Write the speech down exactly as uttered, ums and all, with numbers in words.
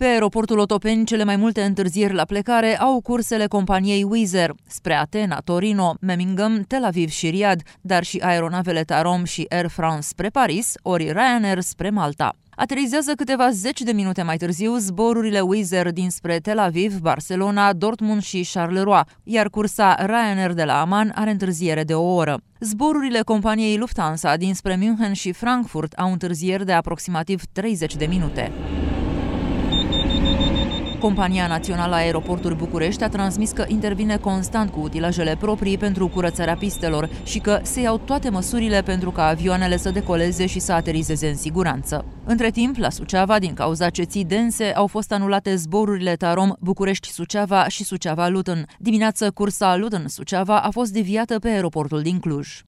Pe aeroportul Otopeni, cele mai multe întârzieri la plecare au cursele companiei Wizz Air spre Atena, Torino, Memmingen, Tel Aviv și Riad, dar și aeronavele Tarom și Air France spre Paris, ori Ryanair spre Malta. Aterizează câteva zeci de minute mai târziu zborurile Wizz Air dinspre Tel Aviv, Barcelona, Dortmund și Charleroi, iar cursa Ryanair de la Amman are întârziere de o oră. Zborurile companiei Lufthansa dinspre München și Frankfurt au întârzieri de aproximativ treizeci de minute. Compania Națională a Aeroporturi București a transmis că intervine constant cu utilajele proprii pentru curățarea pistelor și că se iau toate măsurile pentru ca avioanele să decoleze și să aterizeze în siguranță. Între timp, la Suceava, din cauza ceții dense, au fost anulate zborurile Tarom București-Suceava și Suceava-Luton. Dimineață, cursa Luton-Suceava a fost deviată pe aeroportul din Cluj.